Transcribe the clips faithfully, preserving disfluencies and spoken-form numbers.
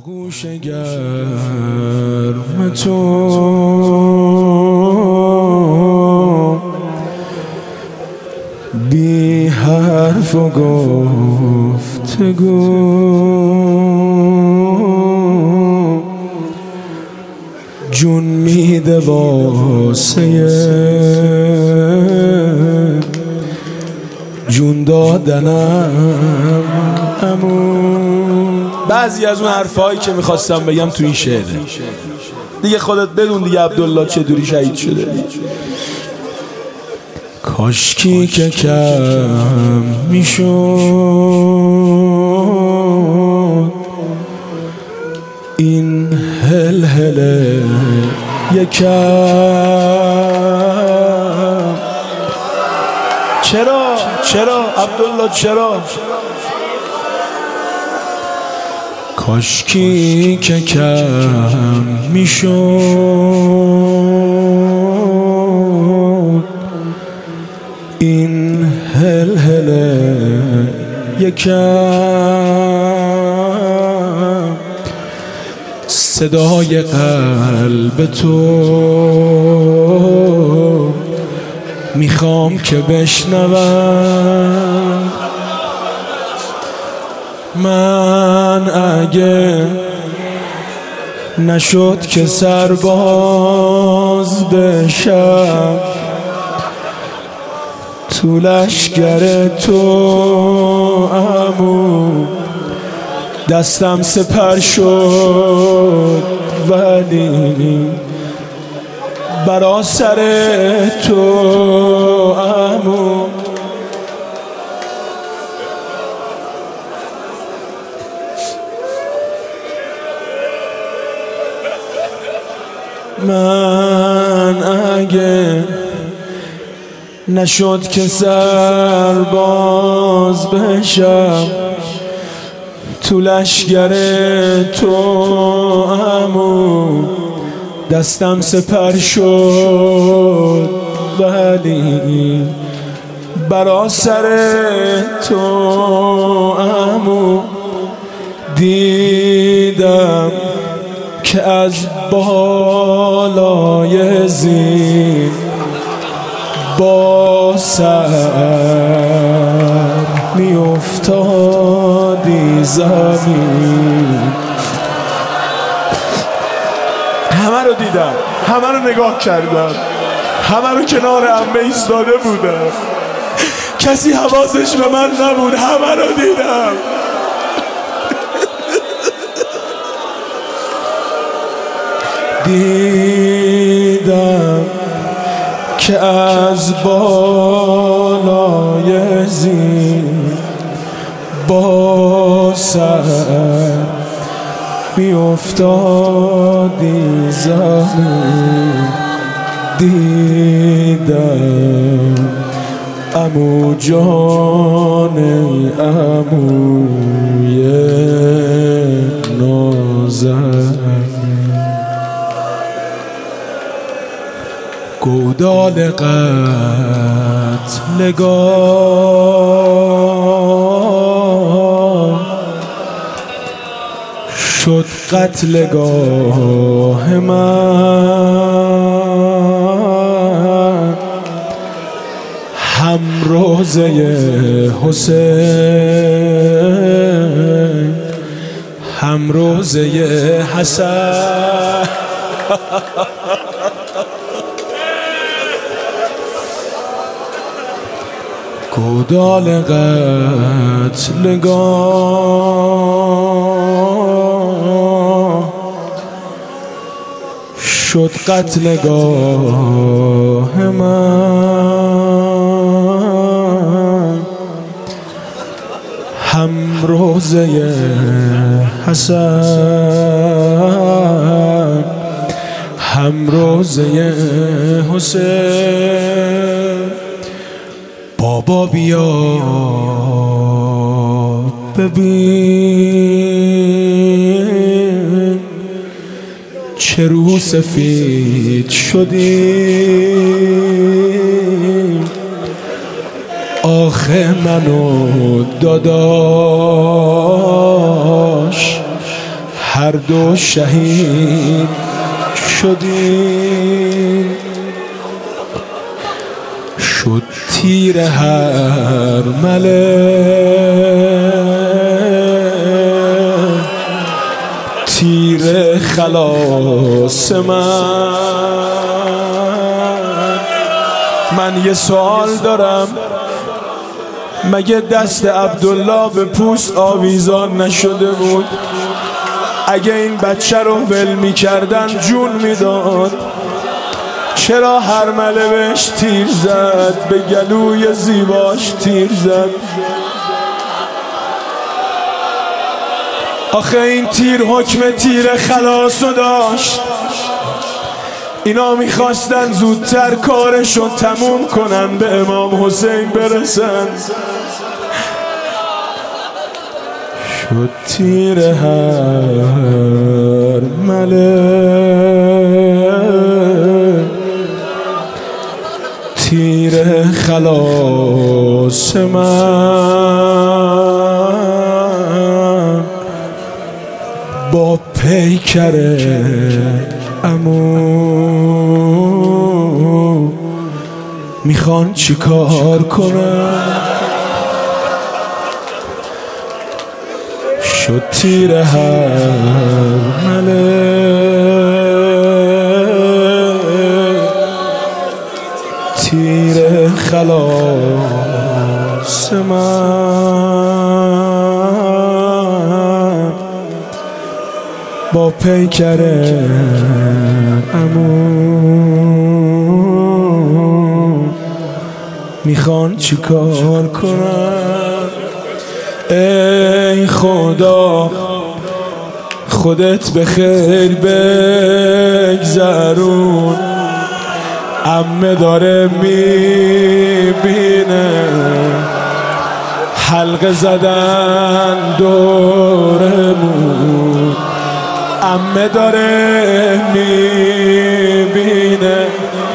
آغوش گرم تو بی حرف و گفتگو جون میده واسه جون دادنم امون. بعضی از اون حرفایی که میخواستم بگم تو این شعره دیگه خودت بدون دیگه عبدالله چطوری شهید شده. کاشکی که کم میشد این هل هله یکم. چرا چرا عبدالله چرا؟ کاشکی که کم میشد این هل هله یکم. صدای قلب تو میخوام که بشنوم. من اگه نشد که سرباز بشم تو لشگر تو عمو دستم سپر شد ولی برا سر تو عمو. من اگه نشد که سرباز بشم تو لشگر تو عمو دستم سپر شد ولی برا سر تو عمو. دیدم که از بالای زین با سر می افتادی زمین. همه رو دیدم، همه رو نگاه کردم، همه رو کنار عمه ایستاده بودم، کسی حواسش به من نبود، همه رو دیدم. دیدم که از بالای زین با سر می افتادی زمین. دیدم عمو جان عموی نازنین. گودال قتلگاه شد قتلگاه من. هم روزه حسین هم روزه حسن. گودال قتلگاه شد قتلگاه من. هم روزه حسن هم روزه حسین. بابا بیا ببین چه رو سفید شدی. آخه منو داداش هر دو شهید شدیم، شد تیر هر مله تیر خلاص من. من یه سوال دارم، مگه دست عبدالله به پوست آویزان نشده بود؟ اگه این بچه رو ول می کردن جون میداد، چرا هر مله بهش تیر زد؟ به گلوی زیباش تیر زد. آخه این تیر حکم تیر خلاصو داشت. اینا میخواستن زودتر کارشو تموم کنن، به امام حسین برسن. شد تیر هر مله تیر خلاص من. با پیکر عمو میخوان چی کار کنن؟ شد تیر هر مله تیر خلاص من. با پیکر عمو میخوان چی کار کنن؟ ای خدا خودت به خیر بگذرون، عمه داره میبینه حلقه زدن دورمون. عمه داره میبینه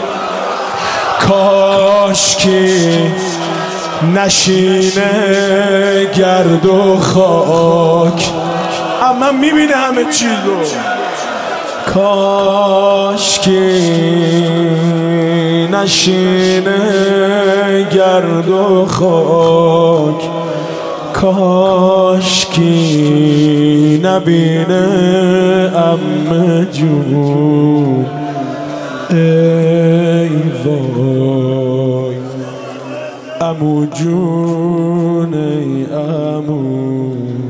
کاشکی نشینه گرد و خاک. اما میبینه همه چیزو. کاشکی نشینه گرد و خاک، کاشکی نبینه عمه جون. ای وای عمو جون، ای عمو.